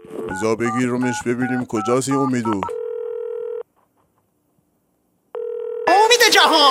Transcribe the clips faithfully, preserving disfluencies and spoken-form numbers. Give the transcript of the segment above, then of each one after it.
بذار بگیرمش ببینیم کجاست این امیدو. امید جهان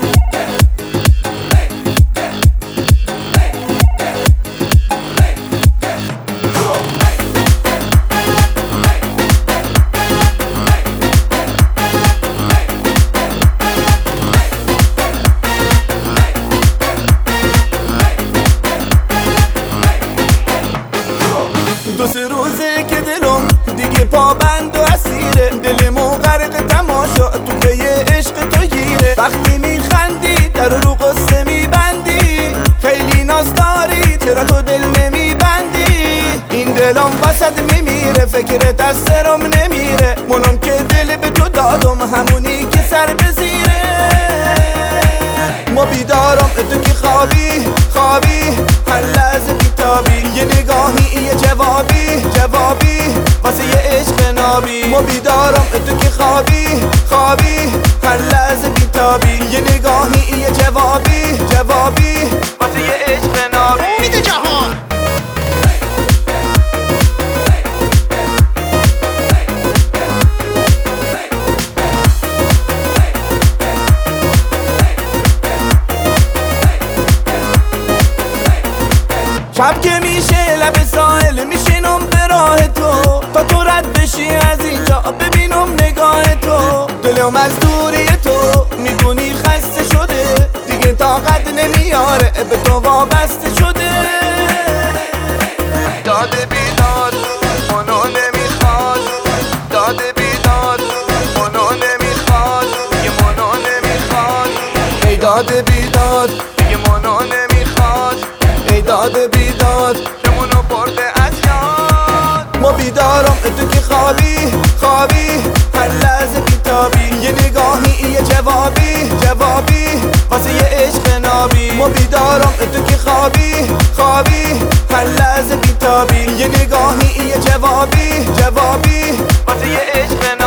دو سه روزه که دلم دیگه پابند و اسیره، دلمو غرق تماشا تو پی عشق تو گیره. وقتی میخندی در رو قصه میبندی، خیلی ناز داری چرا تو دل نمیبندی. این دلم وسط میمیره فکرت از سرم نمیره، منم که دل به تو دادم همونی که سر بزیره. ما بیدارم تو که خوابی خوابی هر لحظه بیتابی، یه نگاهی یه جوابی جوابی واسه یه عشق نابی. ما بیدارم تو که خوابی خوابی هر لحظه بیتابی، یه نگاهی یه جوابی جوابی واسه یه عشق نابی. امید جهان شب که میشه لب ساحل میشینم به راه تو، تا تو رد بشی از اینجا ببینم نگاه تو. دلم از دوری تو میدونی خسته شده، دیگه طاقت نمیاره به تو وابسته شده. داده بیداد منو نمیخواد، داده بیداد منو نمیخواد، یه منو نمیخواد. ای داده بیداد یه منو نمیخواد، ای داده بیداد که منو برده از یاد. ما بیدارم تو که خوابی خوابی هر لحظه بیتابی، یه نگاهی یه جوابی جوابی واسه یه عشق نابی. ما بیدارم تو که خوابی خوابی هر لحظه بیتابی، یه نگاهی یه جوابی جوابی واسه یه عشق نابی.